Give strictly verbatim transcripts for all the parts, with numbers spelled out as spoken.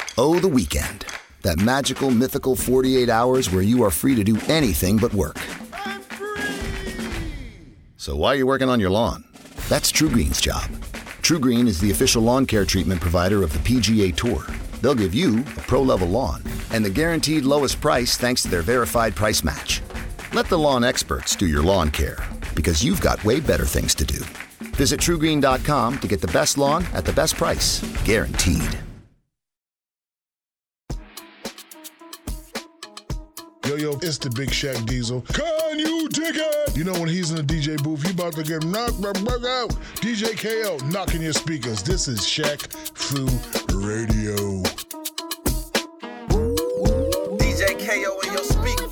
Oh, the weekend. That magical, mythical forty-eight hours where you are free to do anything but work. I'm free! So why are you working on your lawn? That's TruGreen's job. TruGreen is the official lawn care treatment provider of the P G A Tour. They'll give you a pro-level lawn and the guaranteed lowest price thanks to their verified price match. Let the lawn experts do your lawn care, because you've got way better things to do. Visit True Green dot com to get the best lawn at the best price. Guaranteed. Yo, yo, it's the Big Shaq Diesel. Can you dig it? You know when he's in the D J booth, you about to get knocked the fuck out. D J K O knocking your speakers. This is Shaq Fu Radio. D J K O in your speaker.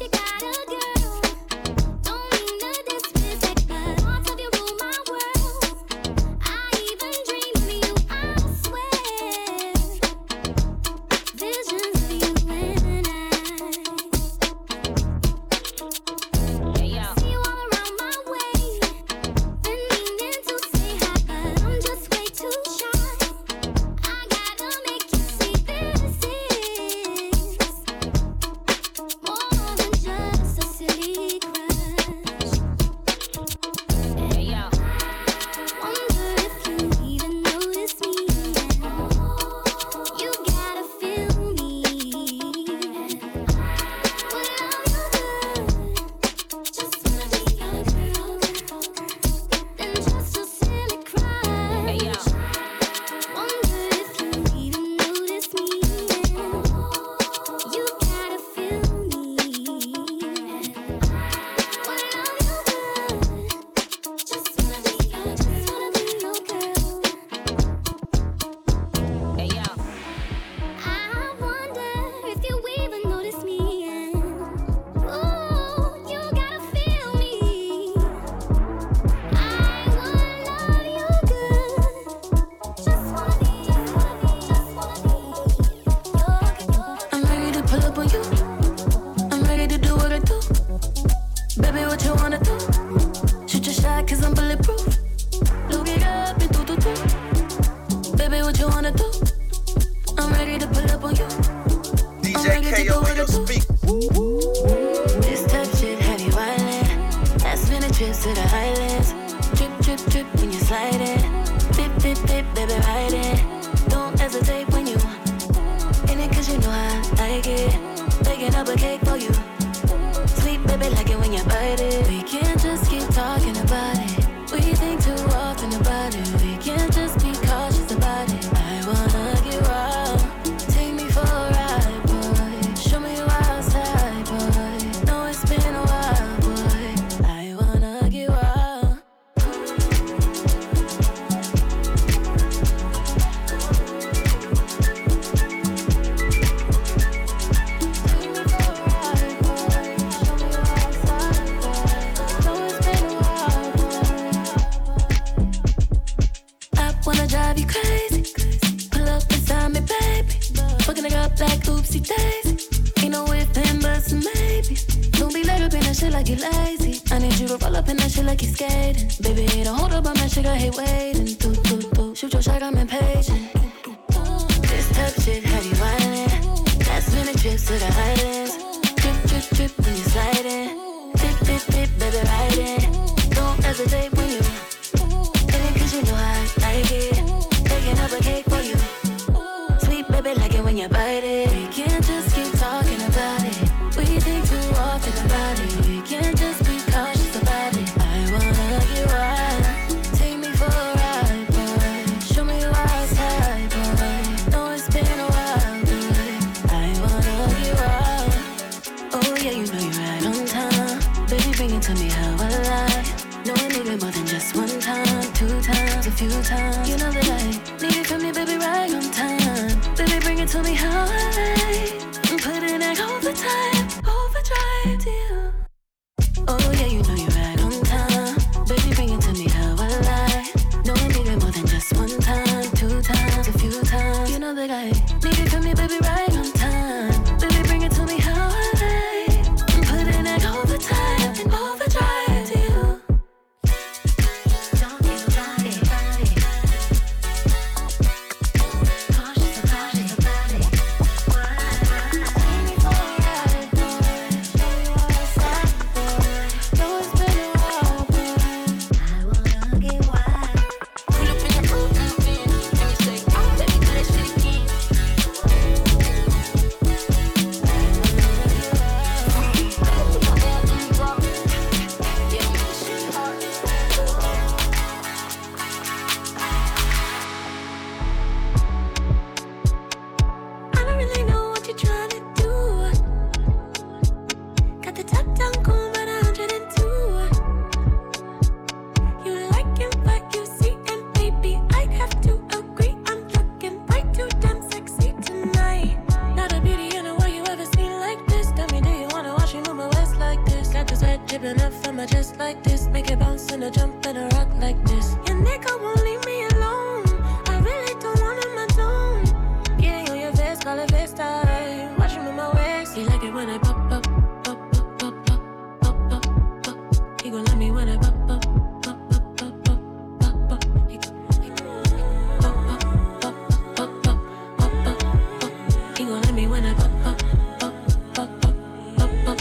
call it FaceTime. Watch him move my waist. He like it when I pop up, pop up, pop up, pop up, pop. He gon' let me when I pop up, pop up, pop up, pop up. He he pop up, pop pop pop pop pop pop. He gon' let me when I pop up, pop pop pop pop pop.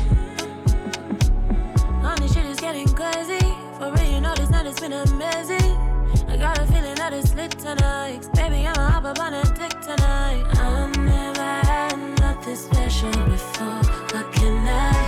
All this shit is getting crazy. For real, you know this night has been amazing. I got a feeling that it's lit tonight. Baby, I'ma hop up on a dick tonight. I've never had nothing special before. What can I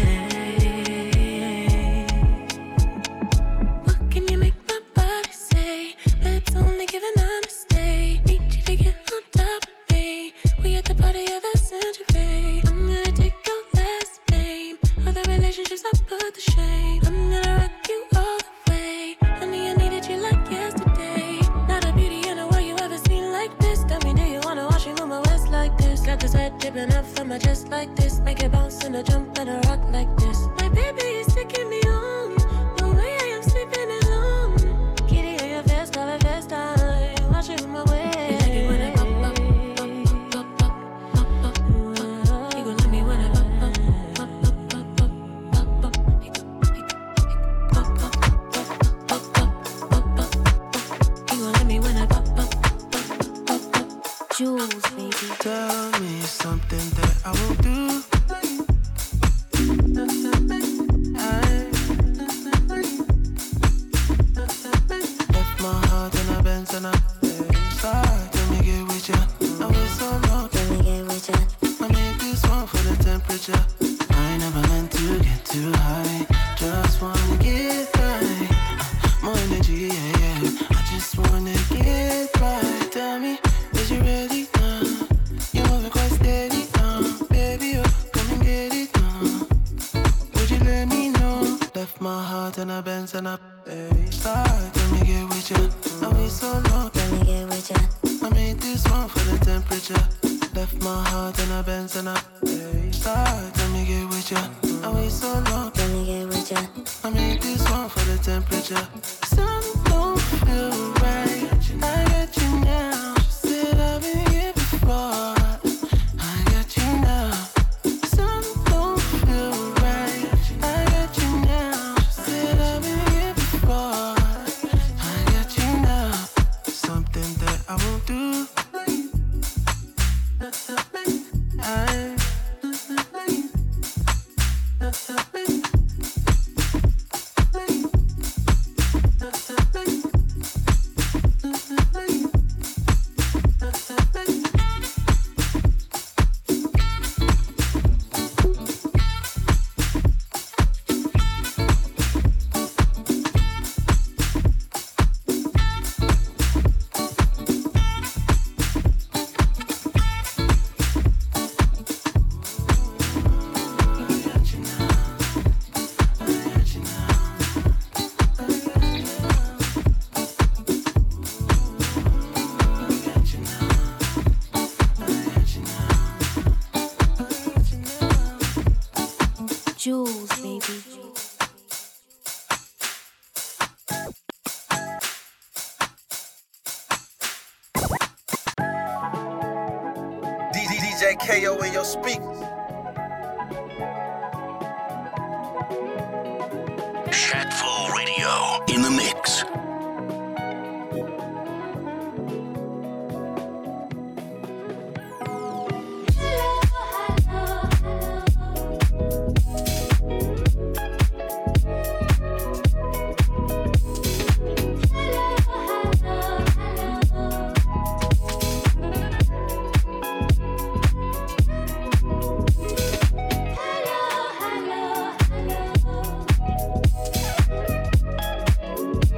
say? What can you make my body say? Let's only give an honest day. Need you to get on top of me. We at the party of the century. I'm gonna take your last name. Other relationships I put to shame. I'm gonna rock you all the way. Honey, I needed you like yesterday. Not a beauty in the world you ever seen like this. Tell me, do you wanna watch me move my waist like this? Got this head tipping up from my chest like this. Make it bounce and a jump and a rock like this. My baby is taking me home. The way I am sleeping alone. Kitty on your face, call it FaceTime. Watch it move my waist. You like it when I pop up, pop up, pop up, pop up. You gon' let me when I pop up, pop up, pop up, pop up. He he he pop up, pop up, pop up, pop. You gon' let me when I pop up, pop up, pop. Jules, baby. Tell me something that I won't do. I left my heart in a Benz and I start. Let me get with ya. I was so long. Let me get with ya. I made this one for the temperature. I never meant to get too high. Just wanna get right. Uh, more energy, yeah, yeah. I just wanna get right. Tell me, is you ready now? You're moving quite steady now. Baby, oh, come and get it now. Would you let me know? Left my heart in a Benz and a start. Let me get with you. I wait so long. Let me get with ya. I made this one for the temperature. Left my heart in a Benz and a start. Let me get with you. I wait so long. Let me get with ya. I made this one for the temperature. Some don't feel right. I got you now. Said I've been here before. I got you now. Some don't feel right. I got you now. Said I've been here before. I got you now. Something that I won't do. I Jules, baby. D J K O in your speakers. Shackful Radio in the mix. Hello, hello, hello.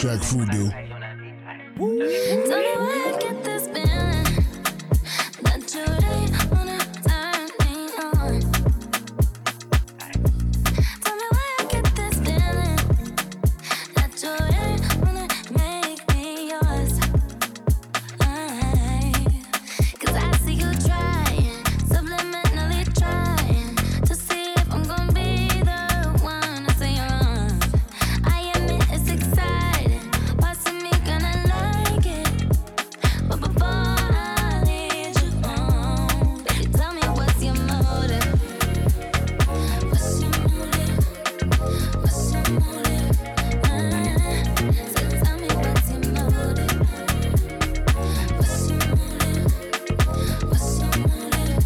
Shaq Fu do. Tell me where I get this feeling that you ain't wanna turn me on. Tell me where I get this feeling that you ain't wanna make me yours. Cause I see you trying, subliminally trying to see if I'm gonna be the one to say you're on. I admit it's exciting, parts of me gonna like it, but before I lead you on, baby, tell me what's your motive? What's your motive? What's your motive? Uh, so tell me what's your motive? What's your motive? What's your motive?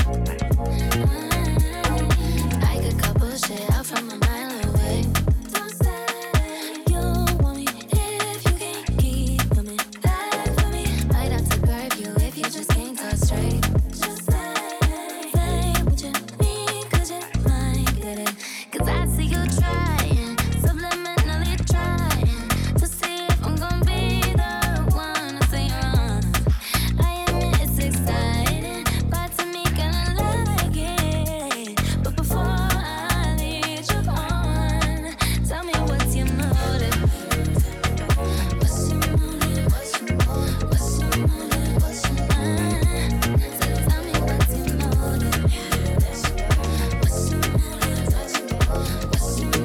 Uh, I could cut bullshit out from a mile away. Don't say you want me if you can't keep coming back for me. Might have to curb you if you just can't talk straight. Just say, say what you mean, cause you might get it. Cause I see you trying, subliminally trying to see if I'm gonna be the one to say you're on. I admit it's exciting, but to me gonna like it. But before I lead you on, tell me what's your motive? What's your motive? What's your motive? What's your motive? What's your motive? So tell me what's your motive? What's your motive? What's your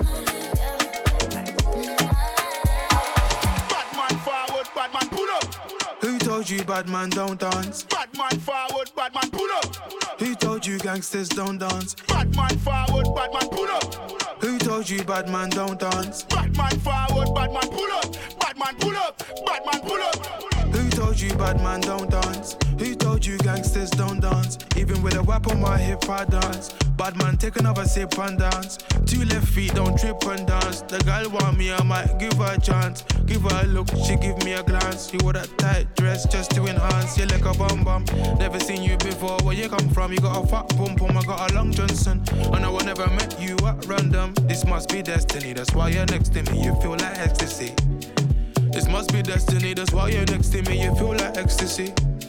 Bad man forward, bad man pull up. Who told you bad man don't dance? Bad man forward, bad man pull up. Who told you gangsters don't dance? Bad man forward, bad man pull up. Who told you bad man don't dance? Bad man forward, bad man pull up. Bad man pull up, bad man pull up. Who told you bad man don't dance? Who told you gangsters don't dance? Even with a whip on my hip, I dance. Bad man, take another sip and dance. Two left feet, don't trip and dance. The girl want me, I might give her a chance. Give her a look, she give me a glance. You wore that tight dress just to enhance. You like a bum bum. Never seen you before. Where you come from? You got a fat pum pum. I got a long Johnson. I know I never met you at random. This must be destiny. That's why you're next to me. You feel like ecstasy. This must be destiny. That's why you're next to me. You feel like ecstasy.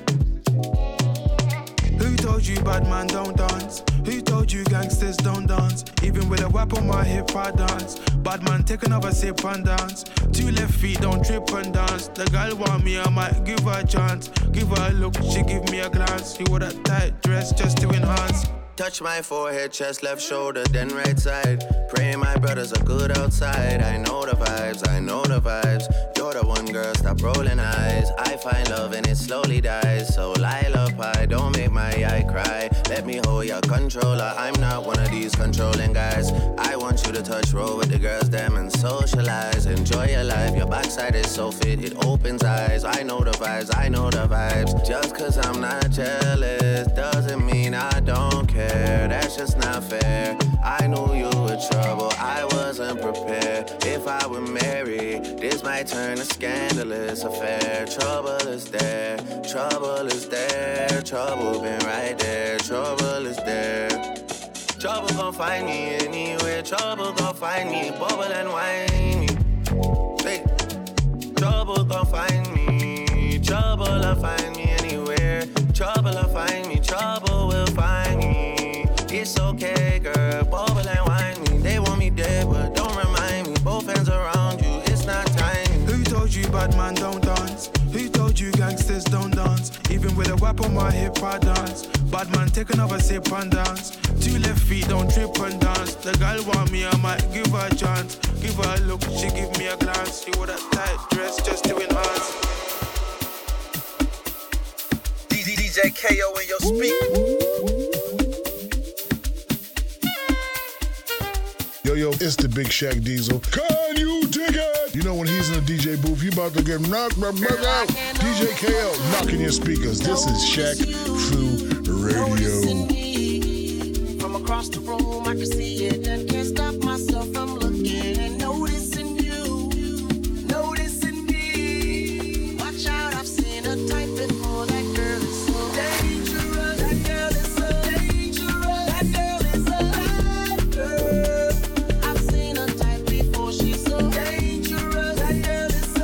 Who told you bad man don't dance? Who told you gangsters don't dance? Even with a whip on my hip, I dance. Bad man, take another sip and dance. Two left feet, don't trip and dance. The girl want me, I might give her a chance. Give her a look, she give me a glance. You wore that tight dress just to enhance. Touch my forehead, chest, left shoulder, then right side. Praying my brothers are good outside. I know the vibes, I know the vibes. You're the one girl, stop rolling eyes. I find love and it slowly dies. So lullaby, don't make my eye cry. Let me hold your controller. I'm not one of these controlling guys. I want you to touch, roll with the girls, them and socialize. Enjoy your life, your backside is so fit, it opens eyes. I know the vibes, I know the vibes. Just cause I'm not jealous doesn't mean I don't care. That's just not fair. I knew you were trouble, I wasn't prepared. If I were married, this might turn a scandalous affair. Trouble is there, trouble is there. Trouble been right there, trouble is there. Trouble gon' find me anywhere. Trouble gon' find me, bubble and whiny. Hey. Trouble gon' find me. Trouble will find me anywhere. Trouble will find me. Trouble will find me. It's okay, girl. Bubble and whine me. They want me dead, but don't remind me. Both hands around you. It's not time. Who told you bad man don't dance? Who told you gangsters don't dance? Even with a whip on my hip, I dance. Bad man, take another sip and dance. Two left feet, don't trip and dance. The girl want me, I might give her a chance. Give her a look, she give me a glance. She wore that tight dress just to enhance. D J K O in your speaker. Yo, yo, it's the Big Shaq Diesel. Can you dig it? You know when he's in the D J booth, you about to get knocked my brother out. D J K O knocking your speakers. This is Shaq Fu Radio. From across the room, I can see it and can't stop myself from looking and noticing you, noticing me. Watch out, I've seen a type before. That girl is so dangerous. That girl is so dangerous. That girl is a bad girl. I've seen a type before. She's so dangerous. That girl is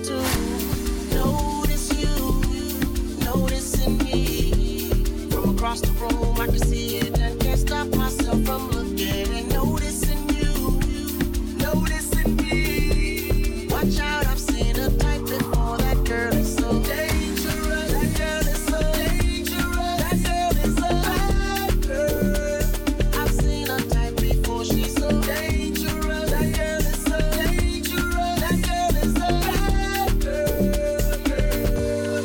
to notice you, noticing me. From across the room, I can see it and can't stop myself from looking and noticing you, noticing me. Watch out, I've seen a type before. That girl is so dangerous. That girl is so dangerous. That girl is a bad girl. I've seen a type before. She's so dangerous. That girl is so dangerous. That girl is a bad girl.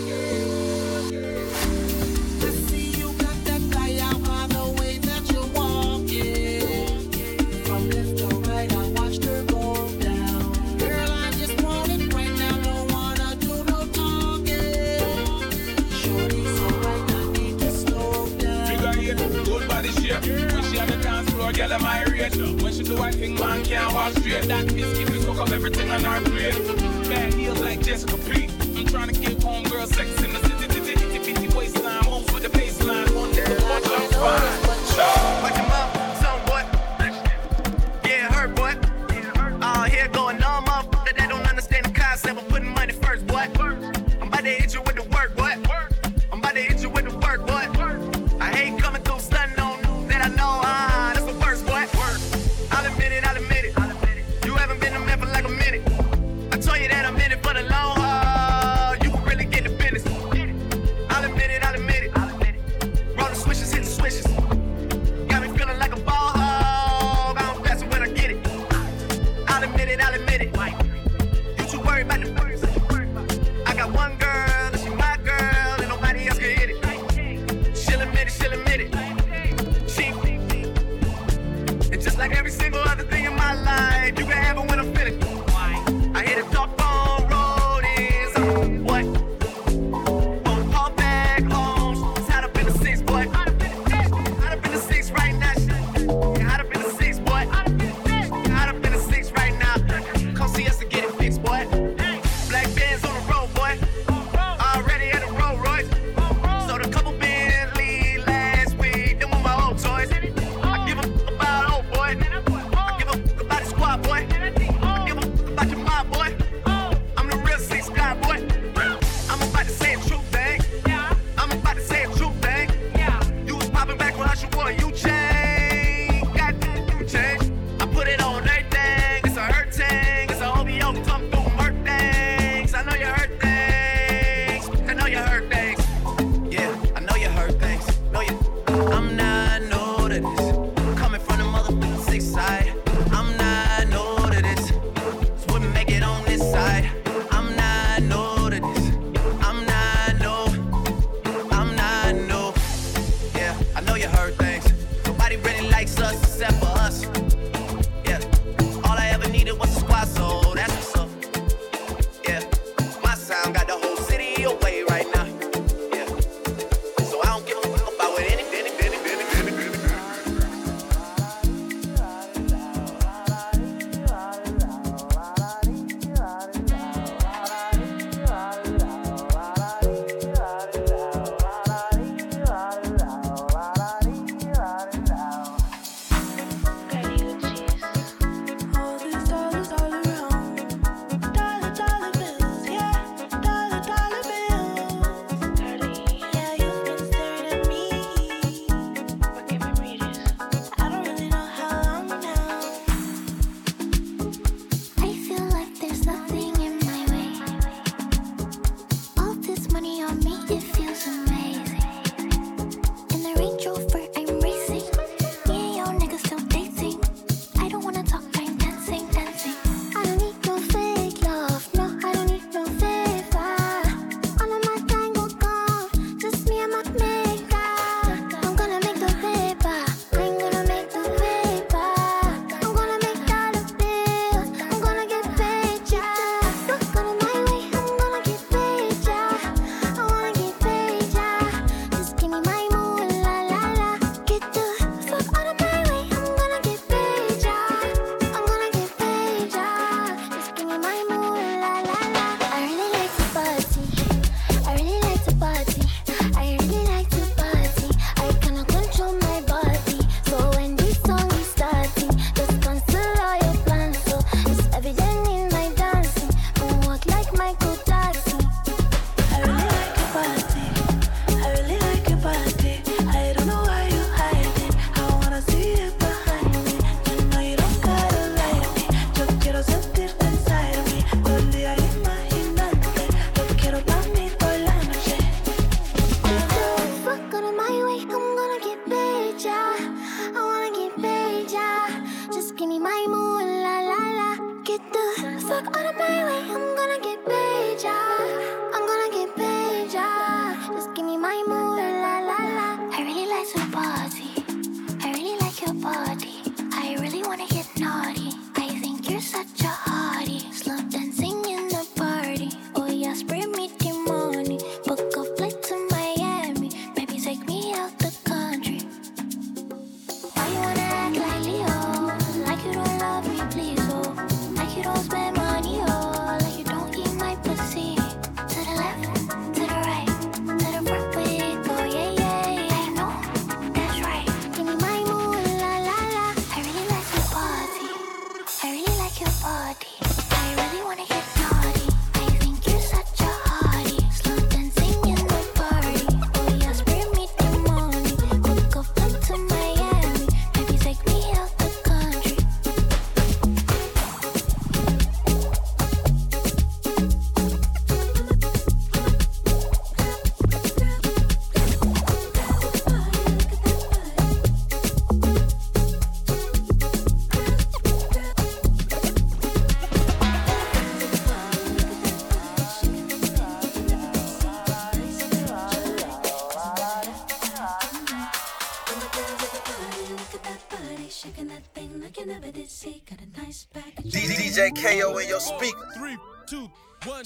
I see you got that guy out by the way that you're walking. From left to right, I watched her go down. Girl, I just want it right now. Don't wanna do no talking. Shorty, so right, I need to slow down. Figure eight, good body shape. When she on the dance floor, girl, am I rate. When she do I think man can't walk straight. That biscuit will cook up everything on our plate. Bad heels like Jessica P. I'm trying to give homegirl sex in the city. Titty, titty, titty, waistline, moves with the baseline. One day, one day, I'm fine. Watch him up, son, boy. Yeah, hurt, boy. All here going on, motherfucker that don't understand the concept of putting money first, boy. I'm about to hit you with the work, boy. I'm about to hit you with the work, boy. I hate coming through stunning on news that I know, ah, that's the worst, boy. I'll admit it, I'll admit it. You haven't been a man for like a minute. I told you that I'm in it for the long haul. You can really get the business. I'll admit it, I'll admit it. Roll the switches, hit the switches. Got me feeling like a ball hog. I'm faster when I get it. I'll admit it, I'll admit it. You too worried about the birds. I got one girl, and she my girl, and nobody else can hit it. She'll admit it, she'll admit it. She, and just like every single other thing in my life, you can have it when I'm finished. I hit a dark phone road is uh, what? Won't call back home. It's hot up in the six, boy. Hot up in the six right now. Yeah, hot up in the six, boy. Hot up in the six right now. Come see us and get it fixed, boy. Black bands on the road, boy. Already at the Rolls Royce. Sold a couple Bentley last week. Them were my old toys. I give a fuck about old boy. I give a fuck about the squad, boy. I give a fuck about your mob, boy. Just give me my mood, la la la. Get the fuck out of my way. I'm gonna get paid, yeah. I'm gonna get paid, yeah. Just give me my mood, la la la. I really like to party. I really like your body. I really wanna get naughty. I think you're such a hottie. Slow dancing in the party. Oh yeah, spray me the money. Book a flight to Miami. Maybe take me out the country. Why you wanna act like Leo? Like you don't love me, please, oh. Like you don't spend money, oh. Like you don't eat my pussy. To the left, to the right, to the front with it, oh yeah, yeah. I know, that's right. Give me my mood, la la la. I really like your body. I really like your body. I really wanna get naughty. I think you're such a hottie. Slow dancing in the party. Oh yeah, spray me the money. Book a flight to Miami. Maybe take me out the country. D J K O in your speaker. Three, two, one.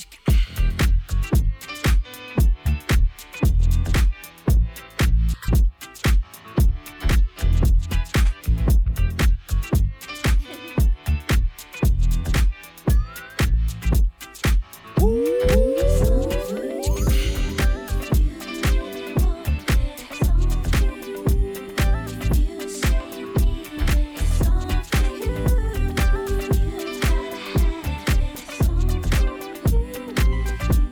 You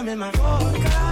rum in my vodka.